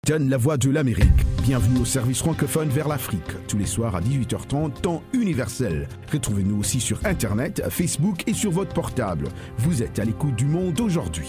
Donne la voix de l'Amérique. Bienvenue au service francophone vers l'Afrique. Tous les soirs à 18h30, temps universel. Retrouvez-nous aussi sur Internet, Facebook et sur votre portable. Vous êtes à l'écoute du Monde aujourd'hui.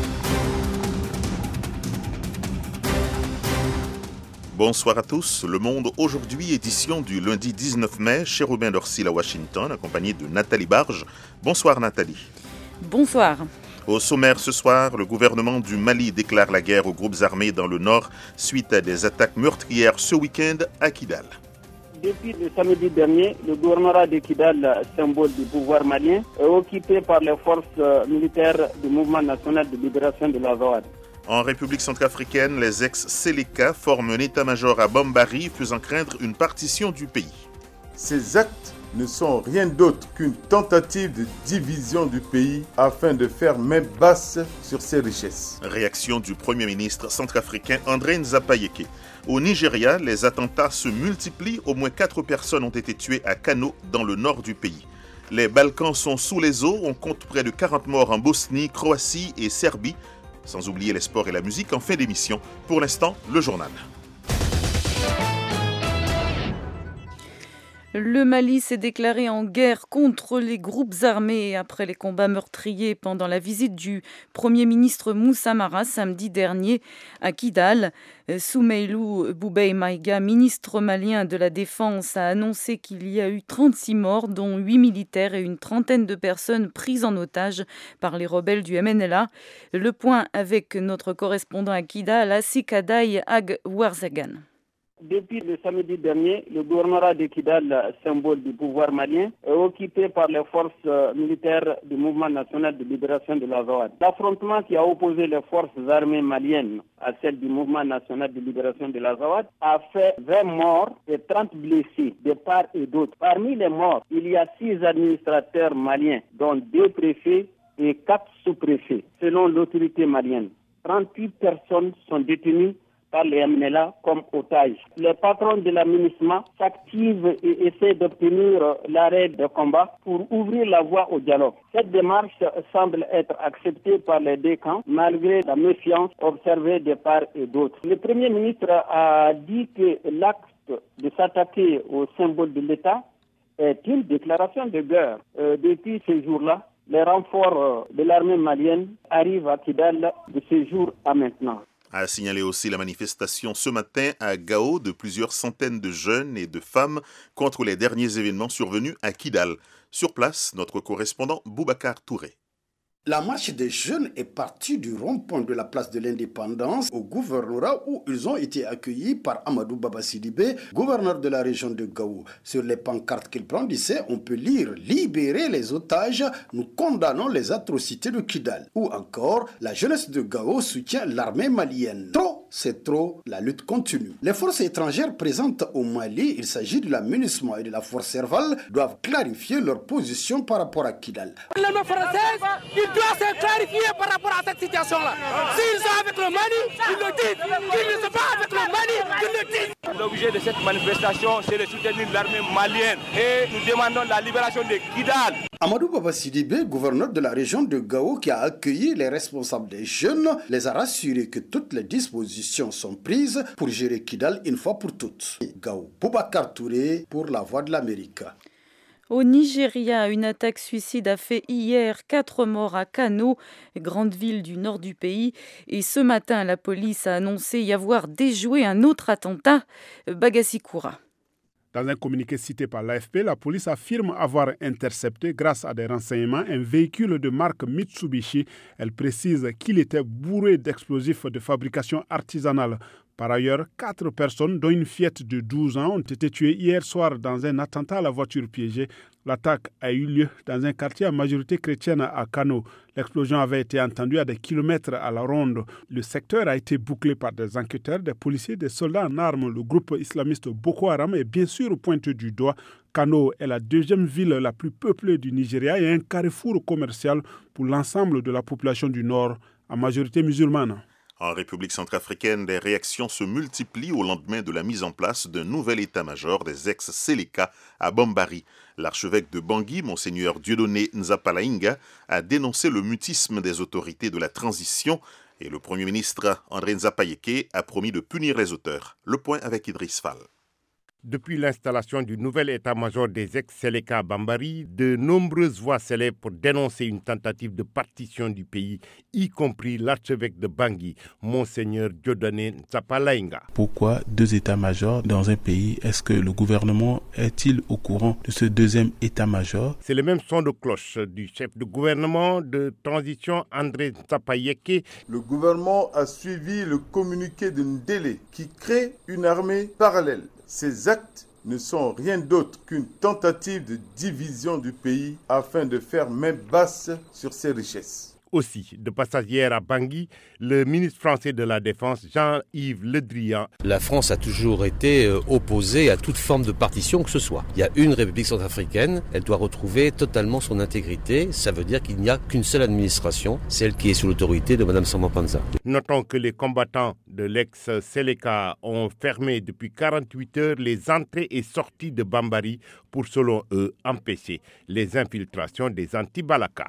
Bonsoir à tous. Le Monde aujourd'hui, édition du lundi 19 mai, chez Robin Dorsil à Washington, accompagné de Nathalie Barge. Bonsoir Nathalie. Bonsoir. Au sommaire ce soir, le gouvernement du Mali déclare la guerre aux groupes armés dans le nord suite à des attaques meurtrières ce week-end à Kidal. Depuis le samedi dernier, le gouvernorat de Kidal, symbole du pouvoir malien, est occupé par les forces militaires du mouvement national de libération de l'Azawad. En République centrafricaine, les ex-Seleka forment un état-major à Bambari, faisant craindre une partition du pays. Ces actes ne sont rien d'autre qu'une tentative de division du pays afin de faire main basse sur ses richesses. Réaction du Premier ministre centrafricain André Nzapayeke. Au Nigeria, les attentats se multiplient. Au moins 4 personnes ont été tuées à Kano, dans le nord du pays. Les Balkans sont sous les eaux. On compte près de 40 morts en Bosnie, Croatie et Serbie. Sans oublier les sports et la musique en fin d'émission. Pour l'instant, le journal. Le Mali s'est déclaré en guerre contre les groupes armés après les combats meurtriers pendant la visite du Premier ministre Moussa Mara samedi dernier à Kidal. Soumeilou Boubei Maïga, ministre malien de la Défense, a annoncé qu'il y a eu 36 morts, dont 8 militaires et une trentaine de personnes prises en otage par les rebelles du MNLA. Le point avec notre correspondant à Kidal, Assikadaï Ag Warzagan. Depuis le samedi dernier, le gouvernorat de Kidal, symbole du pouvoir malien, est occupé par les forces militaires du mouvement national de libération de l'Azawad. L'affrontement qui a opposé les forces armées maliennes à celles du mouvement national de libération de l'Azawad a fait 20 morts et 30 blessés de part et d'autre. Parmi les morts, il y a 6 administrateurs maliens, dont 2 préfets et 4 sous-préfets, selon l'autorité malienne. 38 personnes sont détenues par les MNLA comme otages. Les patrons de l'aménagement s'activent et essaient d'obtenir l'arrêt de combat pour ouvrir la voie au dialogue. Cette démarche semble être acceptée par les deux camps malgré la méfiance observée de part et d'autre. Le Premier ministre a dit que l'acte de s'attaquer au symbole de l'État est une déclaration de guerre. Depuis ce jour-là, les renforts de l'armée malienne arrivent à Kidal de ce jour à maintenant. A signalé aussi la manifestation ce matin à Gao de plusieurs centaines de jeunes et de femmes contre les derniers événements survenus à Kidal. Sur place, notre correspondant Boubacar Touré. La marche des jeunes est partie du rond-point de la place de l'Indépendance au gouvernorat où ils ont été accueillis par Amadou Baba Sidibé, gouverneur de la région de Gao. Sur les pancartes qu'il brandissait, on peut lire « Libérez les otages, nous condamnons les atrocités de Kidal » ou encore « La jeunesse de Gao soutient l'armée malienne ». Trop, c'est trop, la lutte continue. Les forces étrangères présentes au Mali, il s'agit de la MINUSMA et de la force Serval, doivent clarifier leur position par rapport à Kidal. L'armée française, doit se clarifier par rapport à cette situation-là. S'ils sont avec le Mali, ils le disent. S'ils ne sont pas avec le Mali, ils le disent. L'objet de cette manifestation, c'est de soutenir l'armée malienne et nous demandons la libération de Kidal. Amadou Baba Sidibé, gouverneur de la région de Gao, qui a accueilli les responsables des jeunes, les a rassurés que toutes les dispositions sont prises pour gérer Kidal une fois pour toutes. Gao, Boubacar Touré pour la Voix de l'Amérique. Au Nigeria, une attaque suicide a fait hier 4 morts à Kano, grande ville du nord du pays. Et ce matin, la police a annoncé y avoir déjoué un autre attentat, Bagassi-Koura. Dans un communiqué cité par l'AFP, la police affirme avoir intercepté, grâce à des renseignements, un véhicule de marque Mitsubishi. Elle précise qu'il était bourré d'explosifs de fabrication artisanale. Par ailleurs, 4 personnes, dont une fillette de 12 ans, ont été tuées hier soir dans un attentat à la voiture piégée. L'attaque a eu lieu dans un quartier à majorité chrétienne à Kano. L'explosion avait été entendue à des kilomètres à la ronde. Le secteur a été bouclé par des enquêteurs, des policiers, des soldats en armes. Le groupe islamiste Boko Haram est bien sûr pointé du doigt. Kano est la 2e ville la plus peuplée du Nigeria et un carrefour commercial pour l'ensemble de la population du Nord, à majorité musulmane. En République centrafricaine, les réactions se multiplient au lendemain de la mise en place d'un nouvel état-major des ex-Seleka à Bambari. L'archevêque de Bangui, Monseigneur Dieudonné Nzapalainga, a dénoncé le mutisme des autorités de la transition. Et le Premier ministre André Nzapayeke a promis de punir les auteurs. Le point avec Idriss Fall. Depuis l'installation du nouvel état-major des ex-Seleka à Bambari, de nombreuses voix s'élèvent pour dénoncer une tentative de partition du pays, y compris l'archevêque de Bangui, Monseigneur Dieudonné Nzapalainga. Pourquoi deux états-majors dans un pays? Est-ce que le gouvernement est-il au courant de ce deuxième état-major? C'est le même son de cloche du chef de gouvernement de transition André Nzapayeke. Le gouvernement a suivi le communiqué de Ndélé qui crée une armée parallèle. Ces actes ne sont rien d'autre qu'une tentative de division du pays afin de faire main basse sur ses richesses. Aussi, de passage hier à Bangui, le ministre français de la Défense, Jean-Yves Le Drian. La France a toujours été opposée à toute forme de partition que ce soit. Il y a une République centrafricaine, elle doit retrouver totalement son intégrité. Ça veut dire qu'il n'y a qu'une seule administration, celle qui est sous l'autorité de Mme Samba Panza. Notons que les combattants de l'ex-Seleka ont fermé depuis 48 heures les entrées et sorties de Bambari pour, selon eux, empêcher les infiltrations des anti-Balaka.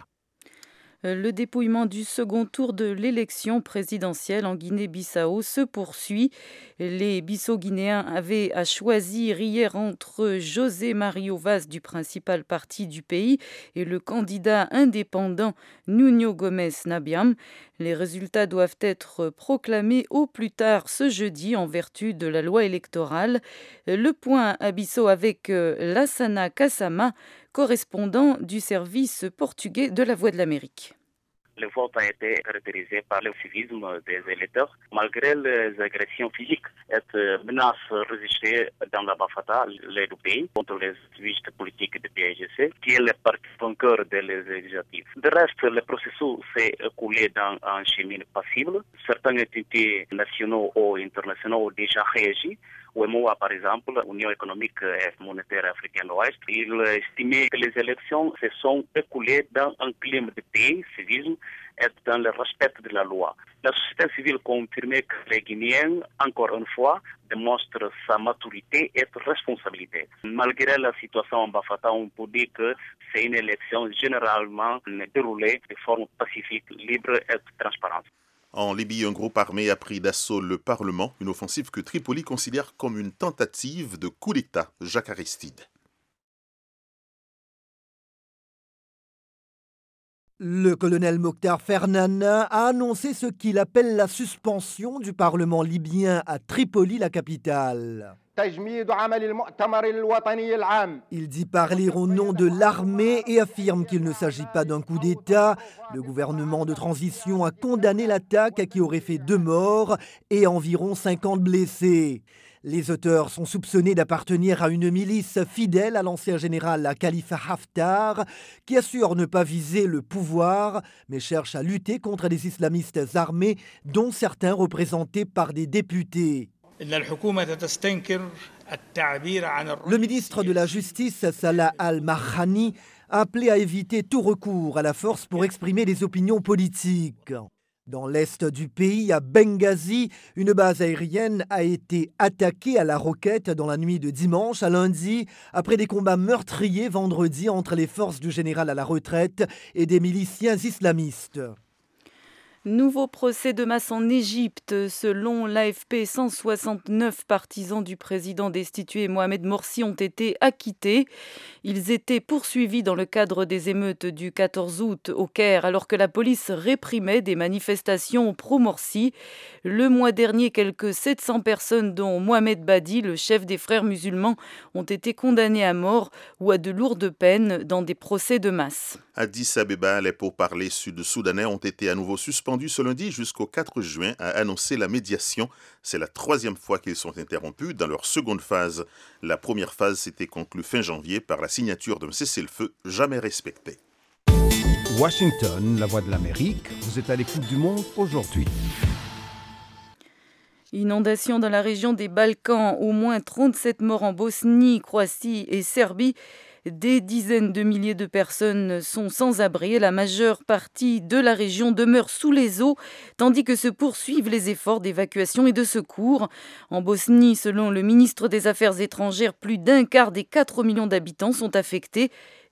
Le dépouillement du second tour de l'élection présidentielle en Guinée-Bissau se poursuit. Les Bissau-Guinéens avaient à choisir hier entre José Mario Vaz du principal parti du pays et le candidat indépendant Nuno Gomes Nabiam. Les résultats doivent être proclamés au plus tard ce jeudi en vertu de la loi électorale. Le point à Bissau avec Lassana Kassama, correspondant du service portugais de la Voix de l'Amérique. Le vote a été caractérisé par le civisme des électeurs, malgré les agressions physiques et menaces registrées dans la Bafata, les deux pays, contre les activistes politiques du PAIGC, qui est le parti vainqueur des législatives. De reste, le processus s'est écoulé dans un chemin passible. Certains entités nationaux ou internationaux ont déjà réagi. UEMOA, par exemple, Union économique et monétaire africaine ouest, il estimait que les élections se sont écoulées dans un climat de paix, civisme et dans le respect de la loi. La société civile confirmait que les Guinéens, encore une fois, démontrent sa maturité et responsabilité. Malgré la situation en Bafata, on peut dire que c'est une élection généralement déroulée de forme pacifique, libre et transparente. En Libye, un groupe armé a pris d'assaut le Parlement, une offensive que Tripoli considère comme une tentative de coup d'État. Jacques Aristide. Le colonel Mokhtar Fernana a annoncé ce qu'il appelle la suspension du Parlement libyen à Tripoli, la capitale. Il dit parler au nom de l'armée et affirme qu'il ne s'agit pas d'un coup d'État. Le gouvernement de transition a condamné l'attaque qui aurait fait 2 morts et environ 50 blessés. Les auteurs sont soupçonnés d'appartenir à une milice fidèle à l'ancien général Khalifa Haftar, qui assure ne pas viser le pouvoir, mais cherche à lutter contre les islamistes armés, dont certains représentés par des députés. Le ministre de la Justice, Salah Al-Mahani, a appelé à éviter tout recours à la force pour exprimer des opinions politiques. Dans l'est du pays, à Benghazi, une base aérienne a été attaquée à la roquette dans la nuit de dimanche à lundi, après des combats meurtriers vendredi entre les forces du général à la retraite et des miliciens islamistes. Nouveau procès de masse en Égypte. Selon l'AFP, 169 partisans du président destitué Mohamed Morsi ont été acquittés. Ils étaient poursuivis dans le cadre des émeutes du 14 août au Caire, alors que la police réprimait des manifestations pro-Morsi. Le mois dernier, quelques 700 personnes, dont Mohamed Badi, le chef des frères musulmans, ont été condamnées à mort ou à de lourdes peines dans des procès de masse. À Addis Abeba, les pourparlers sud-soudanais ont été à nouveau suspendus ce lundi jusqu'au 4 juin, a annoncé la médiation. C'est la 3e fois qu'ils sont interrompus dans leur seconde phase. La première phase s'était conclue fin janvier par la signature d'un cessez-le-feu jamais respecté. Washington, la voix de l'Amérique, vous êtes à l'écoute du monde aujourd'hui. Inondation dans la région des Balkans, au moins 37 morts en Bosnie, Croatie et Serbie. Des dizaines de milliers de personnes sont sans abri et la majeure partie de la région demeure sous les eaux, tandis que se poursuivent les efforts d'évacuation et de secours. En Bosnie, selon le ministre des Affaires étrangères, plus d'1 quart des 4 millions d'habitants sont affectés.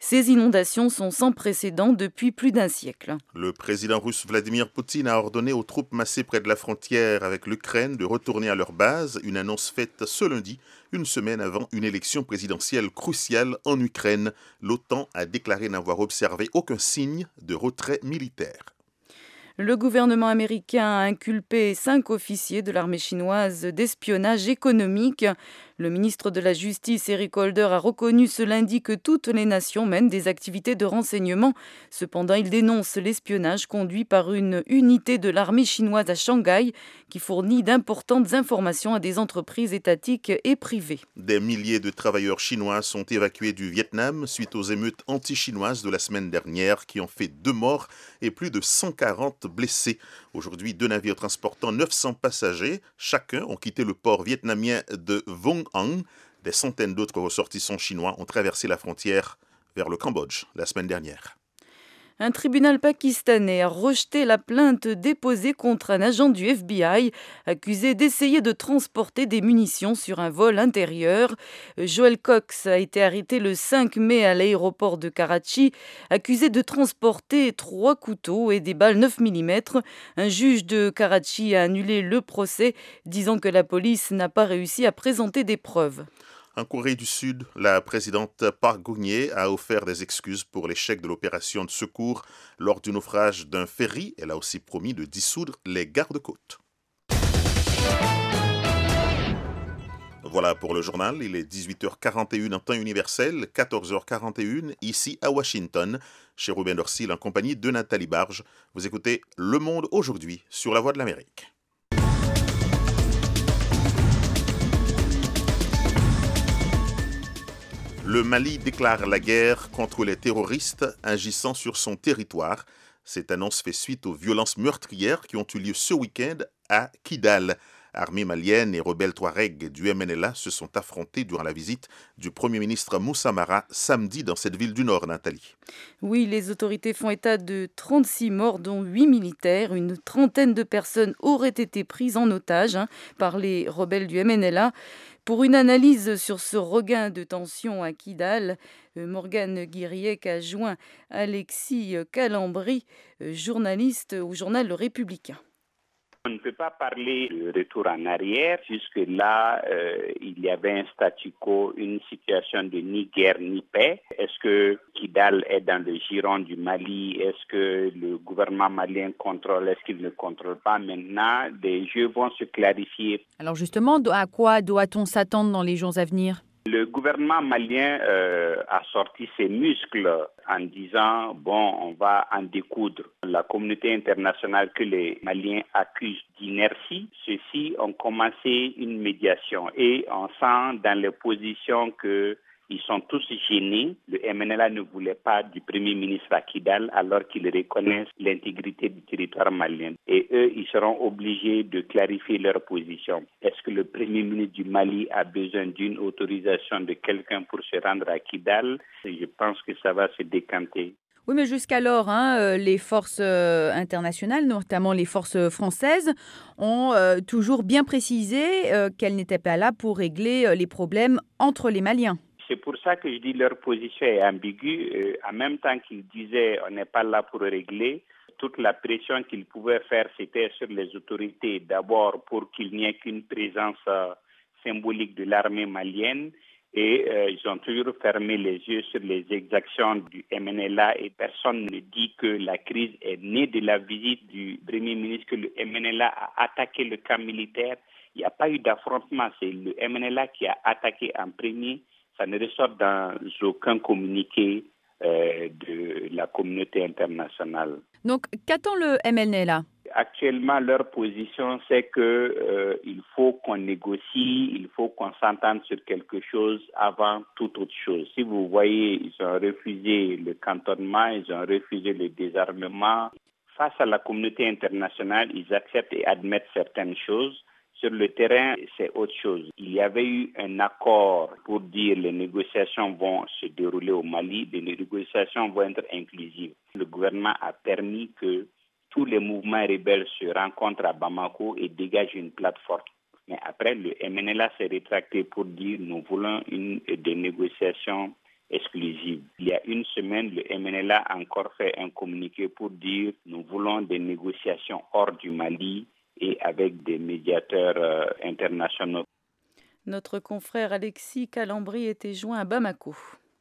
Ces inondations sont sans précédent depuis plus d'un siècle. Le président russe Vladimir Poutine a ordonné aux troupes massées près de la frontière avec l'Ukraine de retourner à leur base, une annonce faite ce lundi, une semaine avant une élection présidentielle cruciale en Ukraine. L'OTAN a déclaré n'avoir observé aucun signe de retrait militaire. Le gouvernement américain a inculpé 5 officiers de l'armée chinoise d'espionnage économique. Le ministre de la Justice, Eric Holder, a reconnu ce lundi que toutes les nations mènent des activités de renseignement. Cependant, il dénonce l'espionnage conduit par une unité de l'armée chinoise à Shanghai qui fournit d'importantes informations à des entreprises étatiques et privées. Des milliers de travailleurs chinois sont évacués du Vietnam suite aux émeutes anti-chinoises de la semaine dernière qui ont fait 2 morts et plus de 140 blessés. Aujourd'hui, 2 navires transportant 900 passagers, chacun, ont quitté le port vietnamien de Vung Ang. Des centaines d'autres ressortissants chinois ont traversé la frontière vers le Cambodge la semaine dernière. Un tribunal pakistanais a rejeté la plainte déposée contre un agent du FBI accusé d'essayer de transporter des munitions sur un vol intérieur. Joel Cox a été arrêté le 5 mai à l'aéroport de Karachi, accusé de transporter 3 couteaux et des balles 9 mm. Un juge de Karachi a annulé le procès, disant que la police n'a pas réussi à présenter des preuves. En Corée du Sud, la présidente Park Geun-hye a offert des excuses pour l'échec de l'opération de secours lors du naufrage d'un ferry. Elle a aussi promis de dissoudre les gardes-côtes. Voilà pour le journal. Il est 18h41 en temps universel, 14h41 ici à Washington. Chez Ruben Dorsil en compagnie de Nathalie Barge. Vous écoutez Le Monde aujourd'hui sur la Voix de l'Amérique. Le Mali déclare la guerre contre les terroristes agissant sur son territoire. Cette annonce fait suite aux violences meurtrières qui ont eu lieu ce week-end à Kidal. Armée malienne et rebelles Touaregs du MNLA se sont affrontés durant la visite du Premier ministre Moussa Mara samedi dans cette ville du Nord, Nathalie. Oui, les autorités font état de 36 morts, dont 8 militaires. Une trentaine de personnes auraient été prises en otage par les rebelles du MNLA. Pour une analyse sur ce regain de tension à Kidal, Morgane Guiriec a joint Alexis Calambri, journaliste au journal Le Républicain. On ne peut pas parler de retour en arrière. Jusque-là, il y avait un statu quo, une situation de ni guerre ni paix. Est-ce que Kidal est dans le giron du Mali? Est-ce que le gouvernement malien contrôle? Est-ce qu'il ne contrôle pas? Maintenant, des jeux vont se clarifier. Alors justement, à quoi doit-on s'attendre dans les jours à venir? Le gouvernement malien a sorti ses muscles en disant, on va en découdre. La communauté internationale que les Maliens accusent d'inertie, ceux-ci ont commencé une médiation et on sent dans les positions que ils sont tous gênés. Le MNLA ne voulait pas du Premier ministre à Kidal alors qu'ils reconnaissent l'intégrité du territoire malien. Et eux, ils seront obligés de clarifier leur position. Est-ce que le Premier ministre du Mali a besoin d'une autorisation de quelqu'un pour se rendre à Kidal? Je pense que ça va se décanter. Oui, mais jusqu'alors, les forces internationales, notamment les forces françaises, ont toujours bien précisé qu'elles n'étaient pas là pour régler les problèmes entre les Maliens. C'est pour ça que je dis leur position est ambiguë. En même temps qu'ils disaient on n'est pas là pour régler, toute la pression qu'ils pouvaient faire, c'était sur les autorités. D'abord pour qu'il n'y ait qu'une présence symbolique de l'armée malienne. Et ils ont toujours fermé les yeux sur les exactions du MNLA et personne ne dit que la crise est née de la visite du Premier ministre, que le MNLA a attaqué le camp militaire. Il n'y a pas eu d'affrontement, c'est le MNLA qui a attaqué en premier. Ça ne ressort dans aucun communiqué de la communauté internationale. Donc, qu'attend le MNLA? Actuellement, leur position, c'est que il faut qu'on négocie, il faut qu'on s'entende sur quelque chose avant toute autre chose. Si vous voyez, ils ont refusé le cantonnement, ils ont refusé le désarmement. Face à la communauté internationale, ils acceptent et admettent certaines choses. Sur le terrain, c'est autre chose. Il y avait eu un accord pour dire les négociations vont se dérouler au Mali, les négociations vont être inclusives. Le gouvernement a permis que tous les mouvements rebelles se rencontrent à Bamako et dégagent une plateforme. Mais après, le MNLA s'est rétracté pour dire nous voulons des négociations exclusive. Il y a une semaine, le MNLA a encore fait un communiqué pour dire nous voulons des négociations hors du Mali et avec des médiateurs internationaux. Notre confrère Alexis Calambri était joint à Bamako.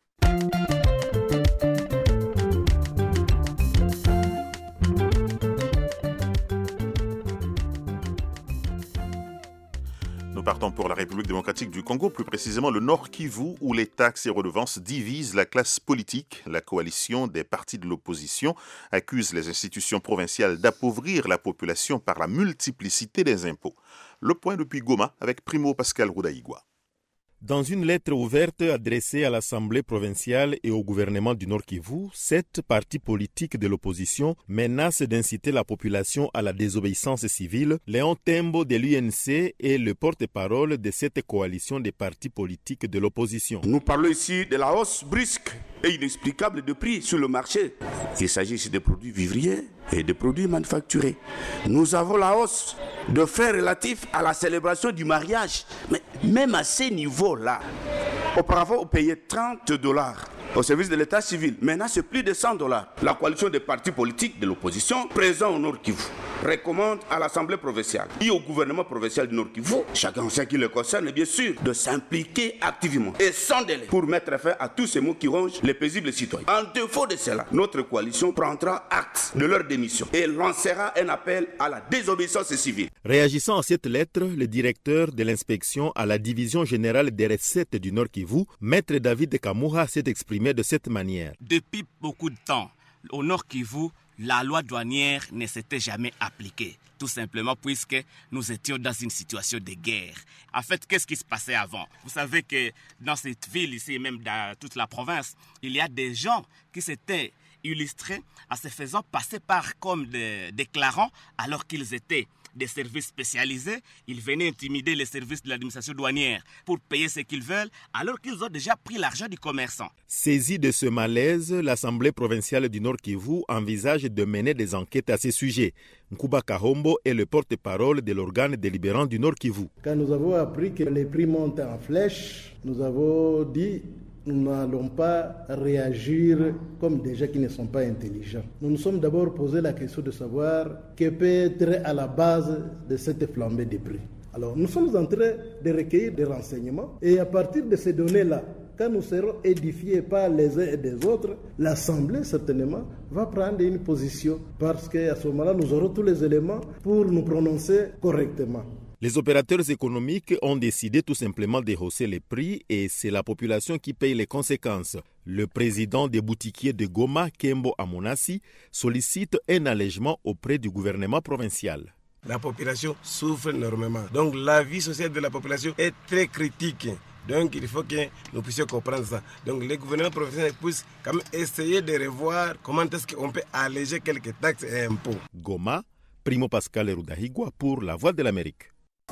Nous partons pour la République démocratique du Congo, plus précisément le Nord Kivu, où les taxes et redevances divisent la classe politique. La coalition des partis de l'opposition accuse les institutions provinciales d'appauvrir la population par la multiplicité des impôts. Le point depuis Goma avec Primo Pascal Roudaïgua. Dans une lettre ouverte adressée à l'Assemblée provinciale et au gouvernement du Nord Kivu, 7 partis politiques de l'opposition menacent d'inciter la population à la désobéissance civile. Léon Tembo de l'UNC est le porte-parole de cette coalition des partis politiques de l'opposition. Nous parlons ici de la hausse brusque et inexplicable de prix sur le marché. Il s'agit ici de produits vivriers et de produits manufacturés. Nous avons la hausse de frais relatifs à la célébration du mariage. Mais même à ces niveaux-là, auparavant on payait $30 au service de l'état civil. Maintenant c'est plus de $100. La coalition des partis politiques de l'opposition présents au Nord Kivu recommande à l'Assemblée provinciale et au gouvernement provincial du Nord Kivu, chacun sait qui le concerne bien sûr, de s'impliquer activement et sans délai pour mettre fin à tous ces maux qui rongent les paisibles citoyens. En défaut de cela, notre coalition prendra acte de leur démission et lancera un appel à la désobéissance civile. Réagissant à cette lettre, le directeur de l'inspection à la division générale des recettes du Nord Kivu, Maître David Kamura, s'est exprimé de cette manière. Depuis beaucoup de temps, au Nord Kivu, la loi douanière ne s'était jamais appliquée, tout simplement puisque nous étions dans une situation de guerre. En fait, qu'est-ce qui se passait avant? Vous savez que dans cette ville ici, même dans toute la province, il y a des gens qui s'étaient illustrés en se faisant passer comme des déclarants alors qu'ils étaient des services spécialisés. Ils venaient intimider les services de l'administration douanière pour payer ce qu'ils veulent alors qu'ils ont déjà pris l'argent du commerçant. Saisi de ce malaise, l'Assemblée provinciale du Nord Kivu envisage de mener des enquêtes à ce sujet. Nkuba Kahombo est le porte-parole de l'organe délibérant du Nord Kivu. Quand nous avons appris que les prix montent en flèche, nous avons dit nous n'allons pas réagir comme des gens qui ne sont pas intelligents. Nous nous sommes d'abord posé la question de savoir que peut être à la base de cette flambée des prix. Alors nous sommes en train de recueillir des renseignements et à partir de ces données-là, quand nous serons édifiés par les uns et des autres, l'Assemblée certainement va prendre une position parce qu'à ce moment-là, nous aurons tous les éléments pour nous prononcer correctement. Les opérateurs économiques ont décidé tout simplement de hausser les prix et c'est la population qui paye les conséquences. Le président des boutiquiers de Goma, Kembo Amonasi, sollicite un allègement auprès du gouvernement provincial. La population souffre énormément. Donc la vie sociale de la population est très critique. Donc il faut que nous puissions comprendre ça. Donc les gouvernements provinciaux puissent quand même essayer de revoir comment est-ce qu'on peut alléger quelques taxes et impôts. Goma, Primo Pascal Roudaïgua pour La Voix de l'Amérique.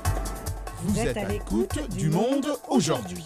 Vous êtes à l'écoute du Monde aujourd'hui.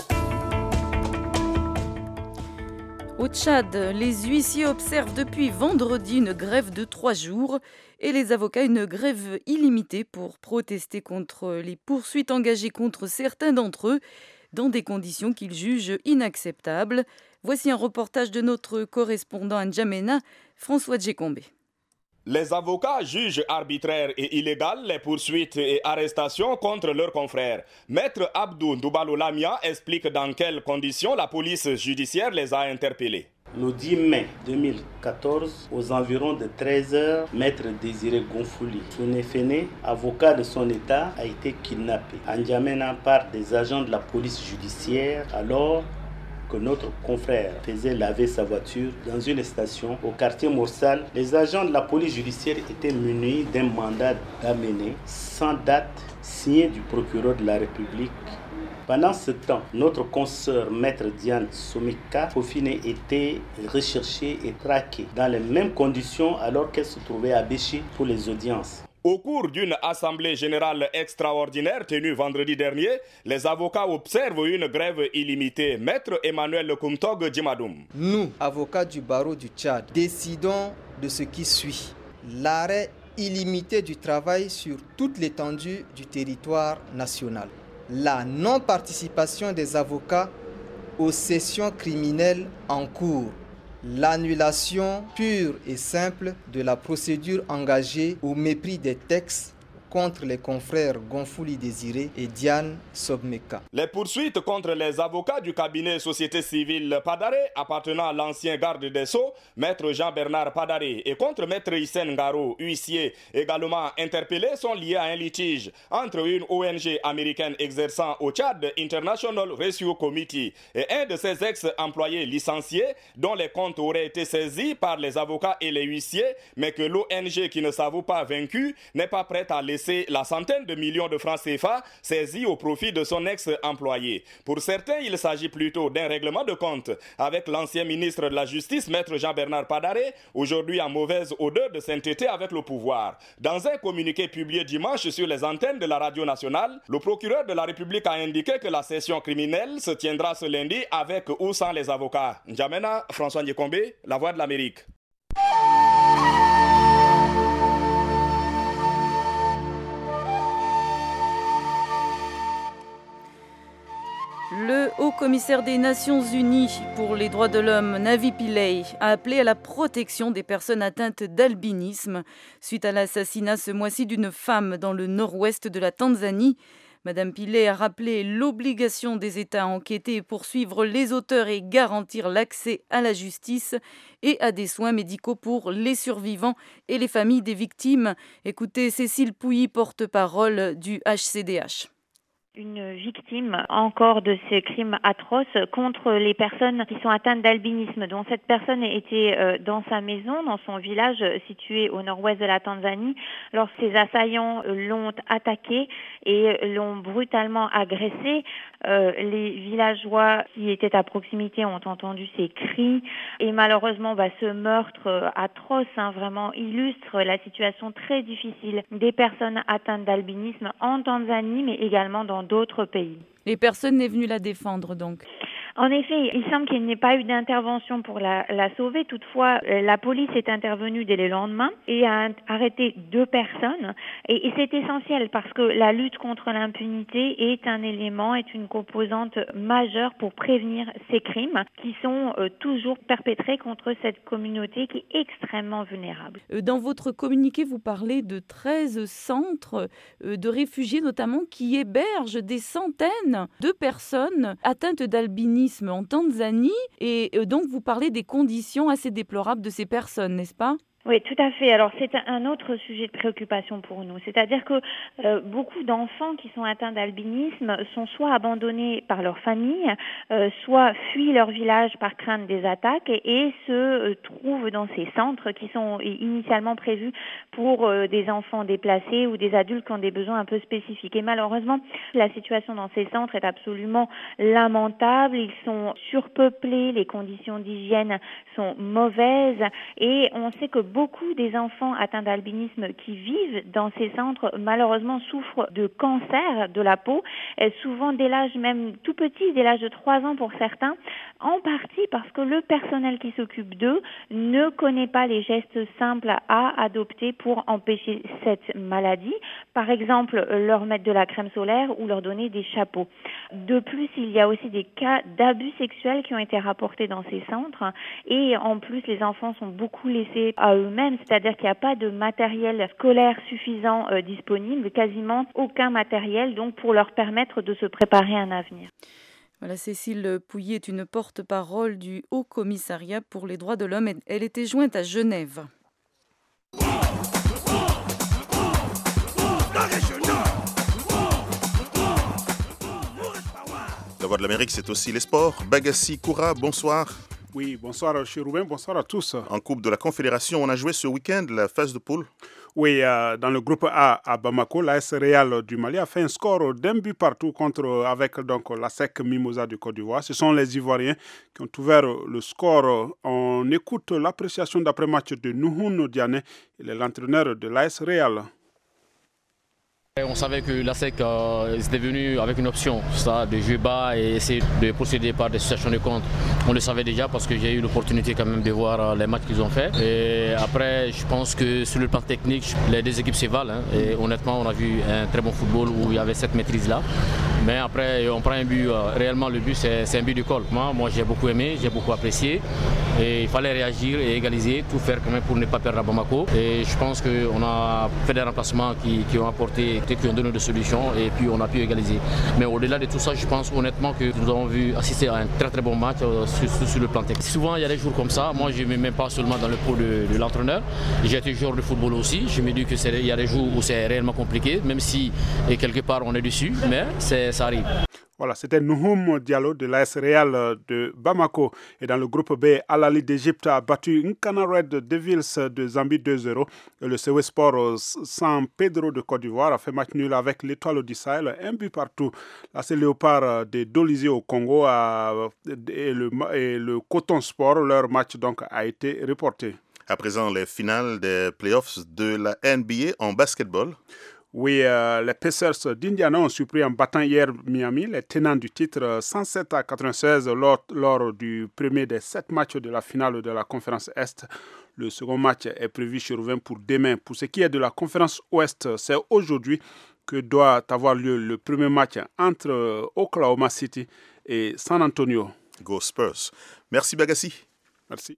Au Tchad, les huissiers observent depuis vendredi une grève de 3 jours et les avocats une grève illimitée pour protester contre les poursuites engagées contre certains d'entre eux dans des conditions qu'ils jugent inacceptables. Voici un reportage de notre correspondant à N'Djamena, François Djekombe. Les avocats jugent arbitraires et illégales les poursuites et arrestations contre leurs confrères. Maître Abdou Doubalou Lamia explique dans quelles conditions la police judiciaire les a interpellés. Le 10 mai 2014, aux environs de 13h, Maître Désiré Gonfouli, Sounefene, avocat de son État, a été kidnappé à N'Djamena par des agents de la police judiciaire alors que notre confrère faisait laver sa voiture dans une station au quartier Morsal. Les agents de la police judiciaire étaient munis d'un mandat d'amener sans date signé du procureur de la République. Pendant ce temps, notre consoeur Maître Diane Somika Fofine était recherchée et traquée dans les mêmes conditions alors qu'elle se trouvait à Béchi pour les audiences. Au cours d'une assemblée générale extraordinaire tenue vendredi dernier, les avocats observent une grève illimitée. Maître Emmanuel Koumtog Djimadoum. Nous, avocats du barreau du Tchad, décidons de ce qui suit. L'arrêt illimité du travail sur toute l'étendue du territoire national. La non-participation des avocats aux sessions criminelles en cours. L'annulation pure et simple de la procédure engagée au mépris des textes contre les confrères Gonfouli Désiré et Diane Sobmeka. Les poursuites contre les avocats du cabinet Société Civile Padare appartenant à l'ancien garde des Sceaux, Maître Jean-Bernard Padare, et contre Maître Hissène Ngaro, huissier, également interpellé, sont liés à un litige entre une ONG américaine exerçant au Tchad, International Rescue Committee, et un de ses ex-employés licenciés dont les comptes auraient été saisis par les avocats et les huissiers, mais que l'ONG, qui ne s'avoue pas vaincue, n'est pas prête à laisser la centaine de millions de francs CFA saisis au profit de son ex-employé. Pour certains, il s'agit plutôt d'un règlement de compte avec l'ancien ministre de la Justice, Maître Jean-Bernard Padare, aujourd'hui en mauvaise odeur de sainteté avec le pouvoir. Dans un communiqué publié dimanche sur les antennes de la radio nationale, le procureur de la République a indiqué que la session criminelle se tiendra ce lundi avec ou sans les avocats. N'Djamena, François Nyekombe, La Voix de l'Amérique. Le haut-commissaire des Nations Unies pour les droits de l'homme, Navi Pillay, a appelé à la protection des personnes atteintes d'albinisme suite à l'assassinat ce mois-ci d'une femme dans le nord-ouest de la Tanzanie. Madame Pillay a rappelé l'obligation des États à enquêter et poursuivre les auteurs et garantir l'accès à la justice et à des soins médicaux pour les survivants et les familles des victimes. Écoutez Cécile Pouilly, porte-parole du HCDH. Une victime encore de ces crimes atroces contre les personnes qui sont atteintes d'albinisme, dont cette personne était dans sa maison, dans son village situé au nord-ouest de la Tanzanie, lorsque ces assaillants l'ont attaquée et l'ont brutalement agressée. Les villageois qui étaient à proximité ont entendu ces cris et malheureusement ce meurtre atroce vraiment illustre la situation très difficile des personnes atteintes d'albinisme en Tanzanie mais également dans d'autres pays. Et personne n'est venu la défendre donc? En effet, il semble qu'il n'y ait pas eu d'intervention pour la sauver. Toutefois, la police est intervenue dès le lendemain et a arrêté 2 personnes. Et c'est essentiel parce que la lutte contre l'impunité est un élément, est une composante majeure pour prévenir ces crimes qui sont toujours perpétrés contre cette communauté qui est extrêmement vulnérable. Dans votre communiqué, vous parlez de 13 centres de réfugiés notamment qui hébergent des centaines de personnes atteintes d'albinisme en Tanzanie et donc vous parlez des conditions assez déplorables de ces personnes, n'est-ce pas ? Oui, tout à fait. Alors, c'est un autre sujet de préoccupation pour nous. C'est-à-dire que beaucoup d'enfants qui sont atteints d'albinisme sont soit abandonnés par leur famille, soit fuient leur village par crainte des attaques et se trouvent dans ces centres qui sont initialement prévus pour des enfants déplacés ou des adultes qui ont des besoins un peu spécifiques. Et malheureusement, la situation dans ces centres est absolument lamentable. Ils sont surpeuplés, les conditions d'hygiène sont mauvaises et on sait que beaucoup des enfants atteints d'albinisme qui vivent dans ces centres, malheureusement, souffrent de cancer de la peau, souvent dès l'âge même tout petit, dès l'âge de 3 ans pour certains, en partie parce que le personnel qui s'occupe d'eux ne connaît pas les gestes simples à adopter pour empêcher cette maladie. Par exemple, leur mettre de la crème solaire ou leur donner des chapeaux. De plus, il y a aussi des cas d'abus sexuels qui ont été rapportés dans ces centres et en plus, les enfants sont beaucoup laissés à eux-mêmes, c'est-à-dire qu'il n'y a pas de matériel scolaire suffisant disponible, quasiment aucun matériel donc pour leur permettre de se préparer à un avenir. Voilà, Cécile Pouilly est une porte-parole du Haut-Commissariat pour les droits de l'homme. Elle était jointe à Genève. La Voix de l'Amérique, c'est aussi les sports. Bagassi Koura, bonsoir. Oui, bonsoir Chirouben, bonsoir à tous. En Coupe de la Confédération, on a joué ce week-end la phase de poule. Oui, dans le groupe A à Bamako, l'AS Real du Mali a fait un score d'1 but partout avec donc, la SEC Mimosa du Côte d'Ivoire. Ce sont les Ivoiriens qui ont ouvert le score. On écoute l'appréciation d'après-match de Nuhun Diané, il est l'entraîneur de l'AS Real. On savait que la SEC était venue avec une option, ça, de jouer bas et essayer de procéder par des situations de compte. On le savait déjà parce que j'ai eu l'opportunité quand même de voir les matchs qu'ils ont fait. Et après, je pense que sur le plan technique, les deux équipes se valent. Et honnêtement, on a vu un très bon football où il y avait cette maîtrise-là. Mais après, on prend un but. Réellement, le but, c'est un but de col. Moi, j'ai beaucoup aimé, j'ai beaucoup apprécié. Et il fallait réagir et égaliser, tout faire quand même pour ne pas perdre à Bamako. Et je pense qu'on a fait des remplacements qui ont apporté, qui ont donné des solutions et puis on a pu égaliser. Mais au-delà de tout ça, je pense honnêtement que nous avons vu assister à un très très bon match sur le plan technique. Souvent, il y a des jours comme ça. Moi, je ne me mets pas seulement dans le pot de l'entraîneur. J'ai été joueur de football aussi. Je me dis qu'il y a des jours où c'est réellement compliqué, même si quelque part on est dessus, mais ça arrive. Voilà, c'était Nouhoum Diallo de l'AS Real de Bamako. Et dans le groupe B, Al Ahly d'Égypte a battu Nkana Red Devils de Zambie 2-0. Et le CW Sport San Pedro de Côte d'Ivoire a fait match nul avec l'Étoile du Sahel, un but partout. L'AS Léopard de Dolizé au Congo et le Coton Sport, leur match donc a été reporté. À présent, les finales des playoffs de la NBA en basketball. Oui, les Pacers d'Indiana ont surpris en battant hier Miami, les tenants du titre 107-96 lors du premier des 7 matchs de la finale de la conférence Est. Le second match est prévu sur 20 pour demain. Pour ce qui est de la conférence Ouest, c'est aujourd'hui que doit avoir lieu le premier match entre Oklahoma City et San Antonio. Go Spurs. Merci Bagassi. Merci.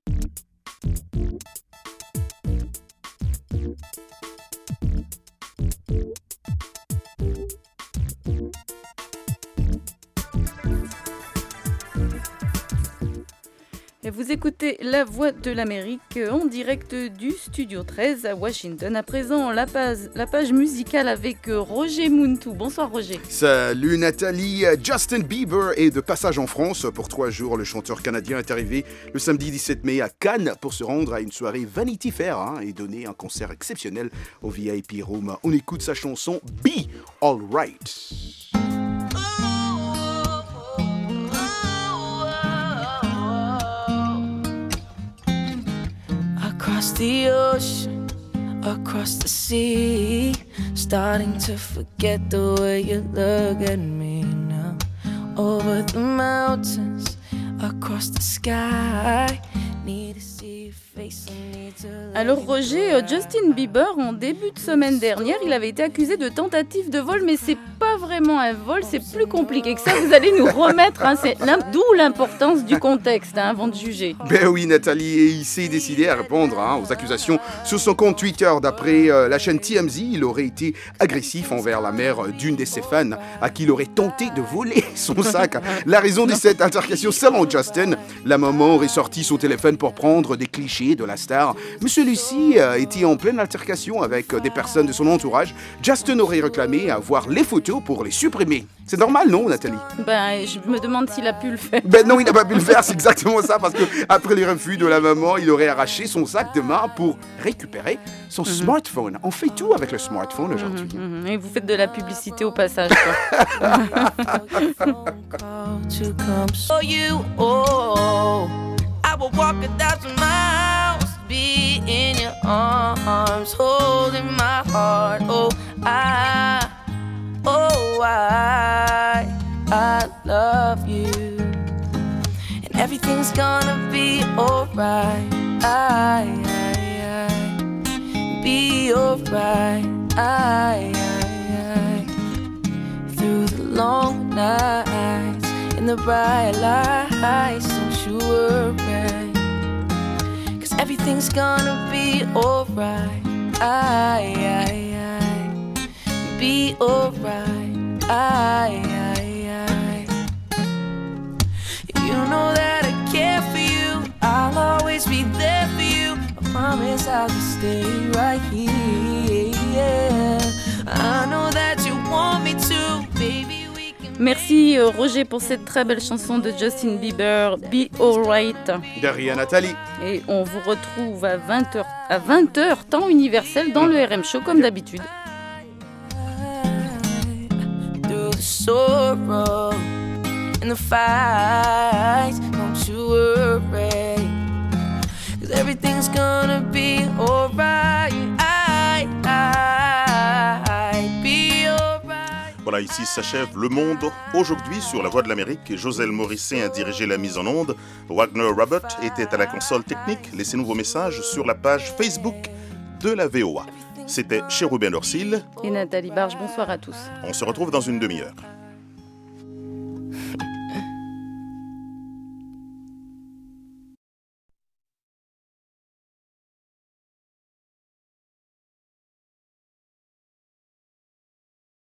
Et vous écoutez La Voix de l'Amérique en direct du Studio 13 à Washington. À présent, la page musicale avec Roger Muntu. Bonsoir Roger. Salut Nathalie. Justin Bieber est de passage en France pour 3 jours. Le chanteur canadien est arrivé le samedi 17 mai à Cannes pour se rendre à une soirée Vanity Fair et donner un concert exceptionnel au VIP Room. On écoute sa chanson Be Alright. Across the ocean, across the sea, starting to forget the way you look at me now. Over the mountains, across the sky, need to see your face. Alors Roger, Justin Bieber, en début de semaine dernière, il avait été accusé de tentative de vol, mais c'est pas vraiment un vol, c'est plus compliqué que ça. Vous allez nous remettre, d'où l'importance du contexte avant de juger. Ben oui Nathalie, et il s'est décidé à répondre aux accusations sur son compte Twitter. D'après la chaîne TMZ, il aurait été agressif envers la mère d'une de ses fans, à qui il aurait tenté de voler son sac. La raison de cette altercation, selon Justin, la maman aurait sorti son téléphone pour prendre des clichés de la star. Mais celui-ci était en pleine altercation avec des personnes de son entourage. Justin aurait réclamé à voir les photos pour les supprimer. C'est normal, non, Nathalie? Ben, je me demande s'il a pu le faire. Ben non, il n'a pas pu le faire, c'est exactement ça, parce que après les refus de la maman, il aurait arraché son sac de main pour récupérer son smartphone. On fait tout avec le smartphone aujourd'hui. Et vous faites de la publicité au passage, quoi. I will walk 1,000 miles to be in your arms, holding my heart. I love you, and everything's gonna be alright. Be alright. Through the long nights, in the bright lights, don't you worry, 'cause everything's gonna be alright. Be alright. You know that I care for you, I'll always be there for you. I promise I'll just stay right here. I know that you want me to, baby. Merci Roger pour cette très belle chanson de Justin Bieber, Be Alright. De rien Nathalie. Et on vous retrouve à 20h temps universel dans le RM Show comme d'habitude. Through the sorrow and the fights, don't you worry, 'cause everything's gonna be alright. Be alright. Voilà, ici s'achève Le Monde aujourd'hui sur la Voix de l'Amérique. Joselle Morisset a dirigé la mise en onde. Wagner Robert était à la console technique. Laissez-nous vos messages sur la page Facebook de la VOA. C'était Chérubin Orsil et Nathalie Barge. Bonsoir à tous. On se retrouve dans une demi-heure.